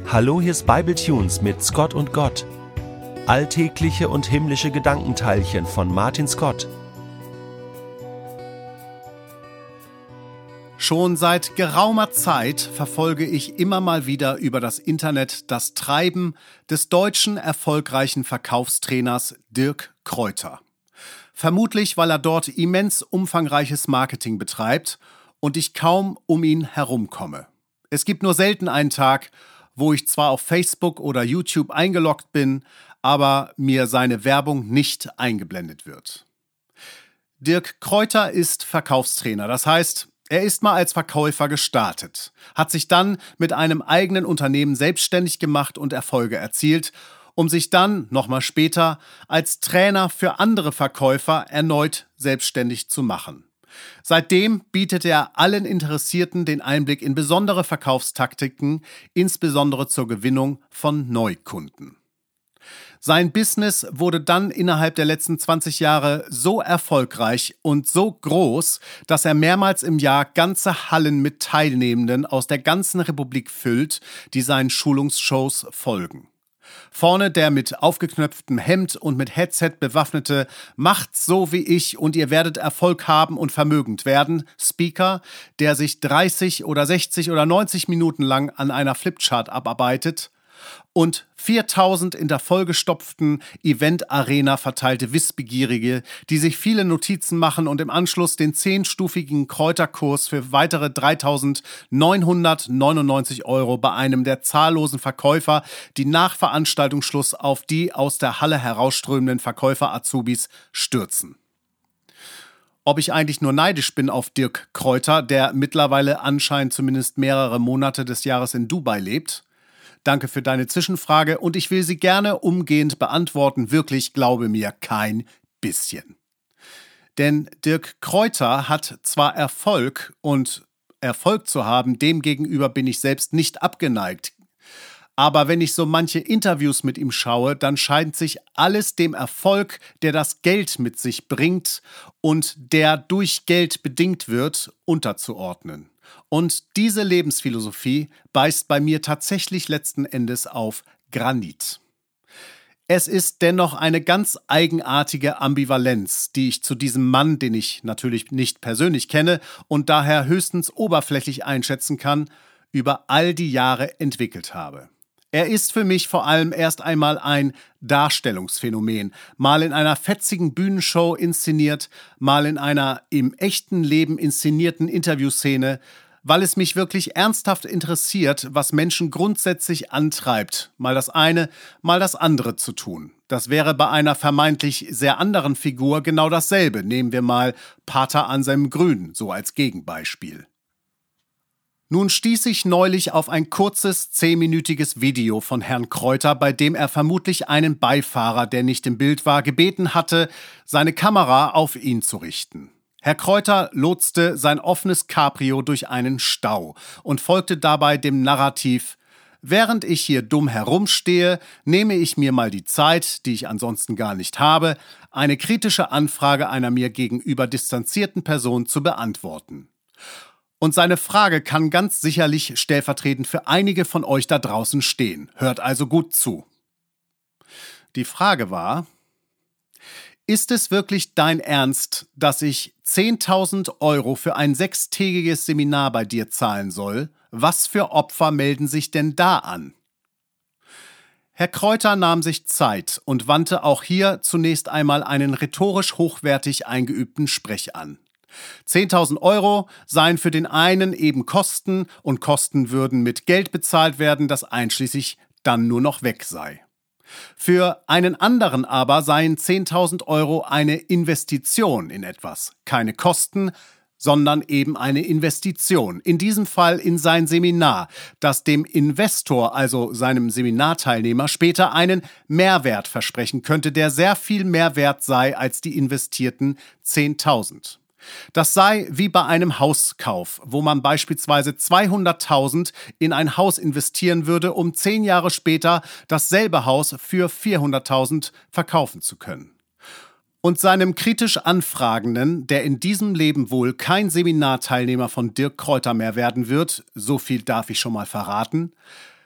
Hallo, hier ist Bibletunes mit Scott und Gott. Alltägliche und himmlische Gedankenteilchen von Martin Scott. Schon seit geraumer Zeit verfolge ich immer mal wieder über das Internet das Treiben des deutschen erfolgreichen Verkaufstrainers Dirk Kräuter. Vermutlich, weil er dort immens umfangreiches Marketing betreibt und ich kaum um ihn herumkomme. Es gibt nur selten einen Tag, wo ich zwar auf Facebook oder YouTube eingeloggt bin, aber mir seine Werbung nicht eingeblendet wird. Dirk Kräuter ist Verkaufstrainer, das heißt, er ist mal als Verkäufer gestartet, hat sich dann mit einem eigenen Unternehmen selbstständig gemacht und Erfolge erzielt, um sich dann, nochmal später, als Trainer für andere Verkäufer erneut selbstständig zu machen. Seitdem bietet er allen Interessierten den Einblick in besondere Verkaufstaktiken, insbesondere zur Gewinnung von Neukunden. Sein Business wurde dann innerhalb der letzten 20 Jahre so erfolgreich und so groß, dass er mehrmals im Jahr ganze Hallen mit Teilnehmenden aus der ganzen Republik füllt, die seinen Schulungsshows folgen. Vorne der mit aufgeknöpftem Hemd und mit Headset bewaffnete "Macht's so wie ich und ihr werdet Erfolg haben und vermögend werden" Speaker, der sich 30 oder 60 oder 90 Minuten lang an einer Flipchart abarbeitet, und 4000 in der vollgestopften Event-Arena verteilte Wissbegierige, die sich viele Notizen machen und im Anschluss den 10-stufigen Kräuterkurs für weitere 3.999 € bei einem der zahllosen Verkäufer, die nach Veranstaltungsschluss auf die aus der Halle herausströmenden Verkäufer-Azubis stürzen. Ob ich eigentlich nur neidisch bin auf Dirk Kräuter, der mittlerweile anscheinend zumindest mehrere Monate des Jahres in Dubai lebt? Danke für deine Zwischenfrage und ich will sie gerne umgehend beantworten. Wirklich, glaube mir, kein bisschen. Denn Dirk Kräuter hat zwar Erfolg und Erfolg zu haben, demgegenüber bin ich selbst nicht abgeneigt. Aber wenn ich so manche Interviews mit ihm schaue, dann scheint sich alles dem Erfolg, der das Geld mit sich bringt und der durch Geld bedingt wird, unterzuordnen. Und diese Lebensphilosophie beißt bei mir tatsächlich letzten Endes auf Granit. Es ist dennoch eine ganz eigenartige Ambivalenz, die ich zu diesem Mann, den ich natürlich nicht persönlich kenne und daher höchstens oberflächlich einschätzen kann, über all die Jahre entwickelt habe. Er ist für mich vor allem erst einmal ein Darstellungsphänomen, mal in einer fetzigen Bühnenshow inszeniert, mal in einer im echten Leben inszenierten Interviewszene, weil es mich wirklich ernsthaft interessiert, was Menschen grundsätzlich antreibt, mal das eine, mal das andere zu tun. Das wäre bei einer vermeintlich sehr anderen Figur genau dasselbe. Nehmen wir mal Pater Anselm Grün, so als Gegenbeispiel. Nun stieß ich neulich auf ein kurzes, 10-minütiges Video von Herrn Kräuter, bei dem er vermutlich einen Beifahrer, der nicht im Bild war, gebeten hatte, seine Kamera auf ihn zu richten. Herr Kräuter lotste sein offenes Cabrio durch einen Stau und folgte dabei dem Narrativ: Während ich hier dumm herumstehe, nehme ich mir mal die Zeit, die ich ansonsten gar nicht habe, eine kritische Anfrage einer mir gegenüber distanzierten Person zu beantworten. Und seine Frage kann ganz sicherlich stellvertretend für einige von euch da draußen stehen. Hört also gut zu. Die Frage war: Ist es wirklich dein Ernst, dass ich 10.000 € für ein 6-tägiges Seminar bei dir zahlen soll? Was für Opfer melden sich denn da an? Herr Kräuter nahm sich Zeit und wandte auch hier zunächst einmal einen rhetorisch hochwertig eingeübten Sprech an. 10.000 € seien für den einen eben Kosten und Kosten würden mit Geld bezahlt werden, das einschließlich dann nur noch weg sei. Für einen anderen aber seien 10.000 € eine Investition in etwas, keine Kosten, sondern eben eine Investition, in diesem Fall in sein Seminar, das dem Investor, also seinem Seminarteilnehmer, später einen Mehrwert versprechen könnte, der sehr viel mehr wert sei als die investierten 10.000. Das sei wie bei einem Hauskauf, wo man beispielsweise 200.000 in ein Haus investieren würde, um 10 Jahre später dasselbe Haus für 400.000 verkaufen zu können. Und seinem kritisch Anfragenden, der in diesem Leben wohl kein Seminarteilnehmer von Dirk Kräuter mehr werden wird, so viel darf ich schon mal verraten,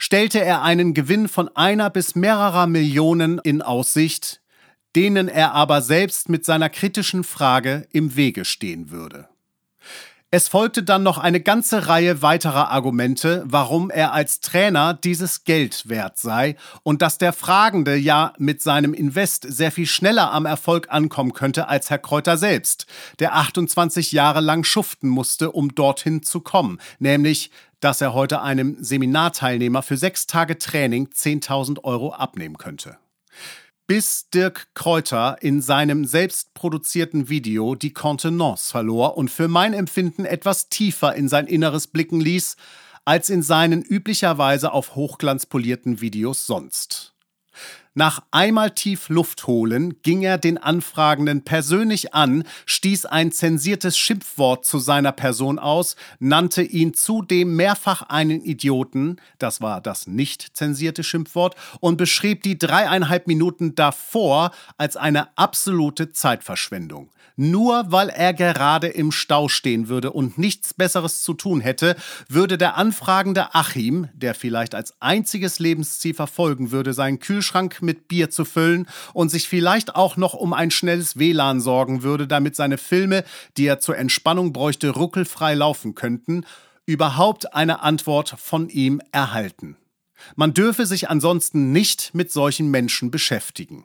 stellte er einen Gewinn von 1 bis mehrerer Millionen in Aussicht, denen er aber selbst mit seiner kritischen Frage im Wege stehen würde. Es folgte dann noch eine ganze Reihe weiterer Argumente, warum er als Trainer dieses Geld wert sei und dass der Fragende ja mit seinem Invest sehr viel schneller am Erfolg ankommen könnte als Herr Kreuter selbst, der 28 Jahre lang schuften musste, um dorthin zu kommen, nämlich, dass er heute einem Seminarteilnehmer für 6 Tage Training 10.000 Euro abnehmen könnte. Bis Dirk Kreuter in seinem selbstproduzierten Video die Kontenance verlor und für mein Empfinden etwas tiefer in sein Inneres blicken ließ, als in seinen üblicherweise auf Hochglanz polierten Videos sonst. Nach einmal tief Luft holen ging er den Anfragenden persönlich an, stieß ein zensiertes Schimpfwort zu seiner Person aus, nannte ihn zudem mehrfach einen Idioten, das war das nicht zensierte Schimpfwort, und beschrieb die 3,5 Minuten davor als eine absolute Zeitverschwendung. Nur weil er gerade im Stau stehen würde und nichts Besseres zu tun hätte, würde der anfragende Achim, der vielleicht als einziges Lebensziel verfolgen würde, seinen Kühlschrank mit Bier zu füllen und sich vielleicht auch noch um ein schnelles WLAN sorgen würde, damit seine Filme, die er zur Entspannung bräuchte, ruckelfrei laufen könnten, überhaupt eine Antwort von ihm erhalten. Man dürfe sich ansonsten nicht mit solchen Menschen beschäftigen.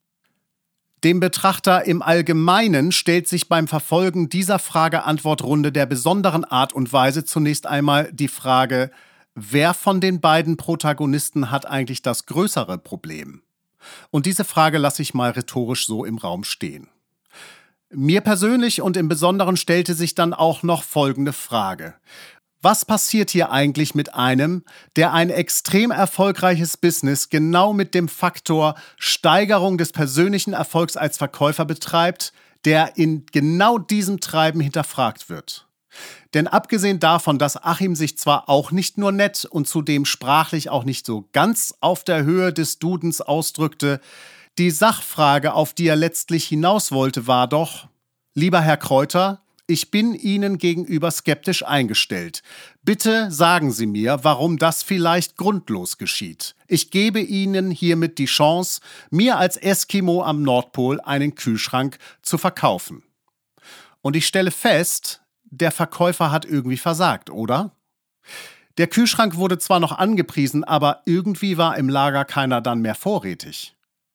Dem Betrachter im Allgemeinen stellt sich beim Verfolgen dieser Frage-Antwort-Runde der besonderen Art und Weise zunächst einmal die Frage, wer von den beiden Protagonisten hat eigentlich das größere Problem? Und diese Frage lasse ich mal rhetorisch so im Raum stehen. Mir persönlich und im Besonderen stellte sich dann auch noch folgende Frage. Was passiert hier eigentlich mit einem, der ein extrem erfolgreiches Business genau mit dem Faktor Steigerung des persönlichen Erfolgs als Verkäufer betreibt, der in genau diesem Treiben hinterfragt wird? Denn abgesehen davon, dass Achim sich zwar auch nicht nur nett und zudem sprachlich auch nicht so ganz auf der Höhe des Dudens ausdrückte, die Sachfrage, auf die er letztlich hinaus wollte, war doch: Lieber Herr Kreuter, ich bin Ihnen gegenüber skeptisch eingestellt. Bitte sagen Sie mir, warum das vielleicht grundlos geschieht. Ich gebe Ihnen hiermit die Chance, mir als Eskimo am Nordpol einen Kühlschrank zu verkaufen. Und ich stelle fest, der Verkäufer hat irgendwie versagt, oder? Der Kühlschrank wurde zwar noch angepriesen, aber irgendwie war im Lager keiner dann mehr vorrätig.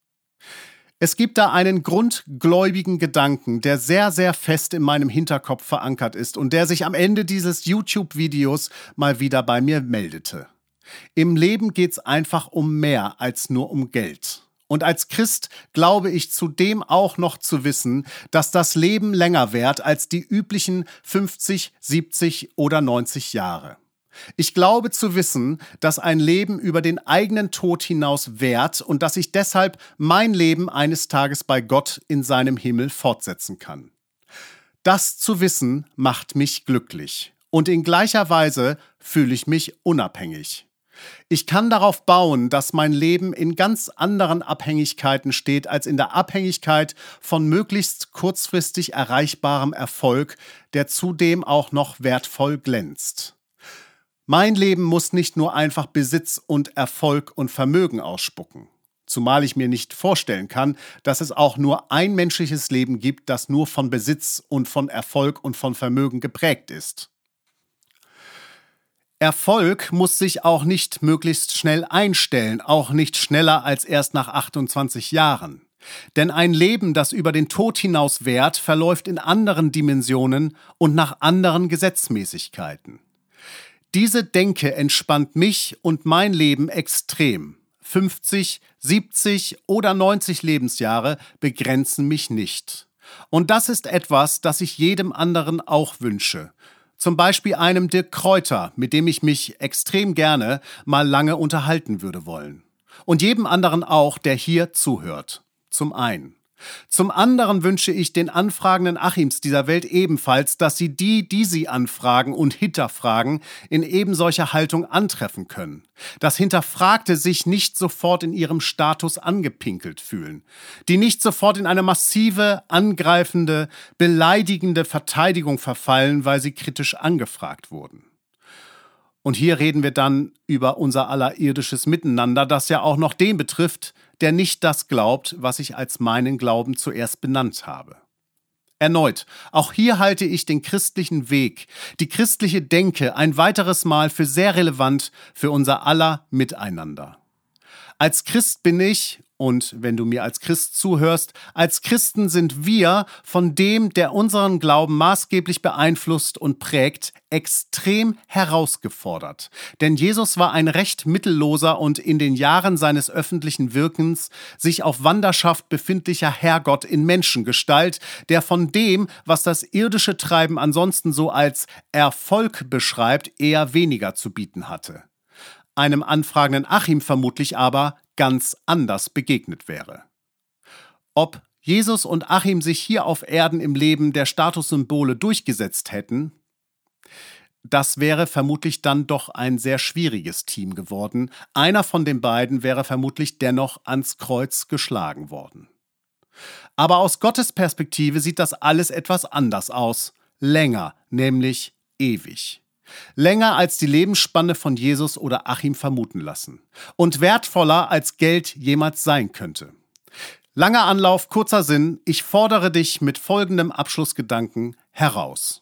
Es gibt da einen grundgläubigen Gedanken, der sehr, sehr fest in meinem Hinterkopf verankert ist und der sich am Ende dieses YouTube-Videos mal wieder bei mir meldete. Im Leben geht's einfach um mehr als nur um Geld. Und als Christ glaube ich zudem auch noch zu wissen, dass das Leben länger währt als die üblichen 50, 70 oder 90 Jahre. Ich glaube zu wissen, dass ein Leben über den eigenen Tod hinaus währt und dass ich deshalb mein Leben eines Tages bei Gott in seinem Himmel fortsetzen kann. Das zu wissen macht mich glücklich und in gleicher Weise fühle ich mich unabhängig. Ich kann darauf bauen, dass mein Leben in ganz anderen Abhängigkeiten steht als in der Abhängigkeit von möglichst kurzfristig erreichbarem Erfolg, der zudem auch noch wertvoll glänzt. Mein Leben muss nicht nur einfach Besitz und Erfolg und Vermögen ausspucken. Zumal ich mir nicht vorstellen kann, dass es auch nur ein menschliches Leben gibt, das nur von Besitz und von Erfolg und von Vermögen geprägt ist. Erfolg muss sich auch nicht möglichst schnell einstellen, auch nicht schneller als erst nach 28 Jahren. Denn ein Leben, das über den Tod hinaus währt, verläuft in anderen Dimensionen und nach anderen Gesetzmäßigkeiten. Diese Denke entspannt mich und mein Leben extrem. 50, 70 oder 90 Lebensjahre begrenzen mich nicht. Und das ist etwas, das ich jedem anderen auch wünsche. Zum Beispiel einem Dirk Kreuter, mit dem ich mich extrem gerne mal lange unterhalten würde wollen. Und jedem anderen auch, der hier zuhört. Zum einen. Zum anderen wünsche ich den anfragenden Achims dieser Welt ebenfalls, dass sie die sie anfragen und hinterfragen, in eben solcher Haltung antreffen können. Dass Hinterfragte sich nicht sofort in ihrem Status angepinkelt fühlen. Die nicht sofort in eine massive, angreifende, beleidigende Verteidigung verfallen, weil sie kritisch angefragt wurden. Und hier reden wir dann über unser aller irdisches Miteinander, das ja auch noch den betrifft, der nicht das glaubt, was ich als meinen Glauben zuerst benannt habe. Erneut, auch hier halte ich den christlichen Weg, die christliche Denke ein weiteres Mal für sehr relevant für unser aller Miteinander. Als Christ bin ich, und wenn du mir als Christ zuhörst, als Christen sind wir von dem, der unseren Glauben maßgeblich beeinflusst und prägt, extrem herausgefordert. Denn Jesus war ein recht mittelloser und in den Jahren seines öffentlichen Wirkens sich auf Wanderschaft befindlicher Herrgott in Menschengestalt, der von dem, was das irdische Treiben ansonsten so als Erfolg beschreibt, eher weniger zu bieten hatte. Einem anfragenden Achim vermutlich aber ganz anders begegnet wäre. Ob Jesus und Achim sich hier auf Erden im Leben der Statussymbole durchgesetzt hätten, das wäre vermutlich dann doch ein sehr schwieriges Team geworden. Einer von den beiden wäre vermutlich dennoch ans Kreuz geschlagen worden. Aber aus Gottes Perspektive sieht das alles etwas anders aus. Länger, nämlich ewig. Länger als die Lebensspanne von Jesus oder Achim vermuten lassen. Und wertvoller als Geld jemals sein könnte. Langer Anlauf, kurzer Sinn. Ich fordere dich mit folgendem Abschlussgedanken heraus.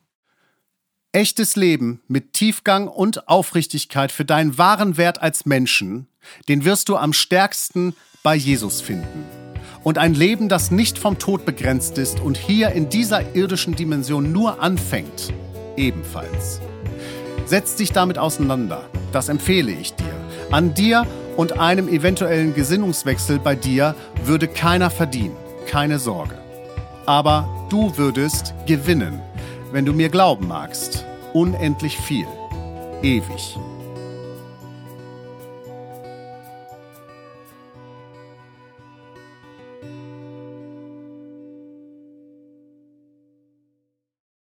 Echtes Leben mit Tiefgang und Aufrichtigkeit für deinen wahren Wert als Menschen, den wirst du am stärksten bei Jesus finden. Und ein Leben, das nicht vom Tod begrenzt ist und hier in dieser irdischen Dimension nur anfängt, ebenfalls. Setz dich damit auseinander, das empfehle ich dir. An dir und einem eventuellen Gesinnungswechsel bei dir würde keiner verdienen, keine Sorge. Aber du würdest gewinnen, wenn du mir glauben magst, unendlich viel, ewig.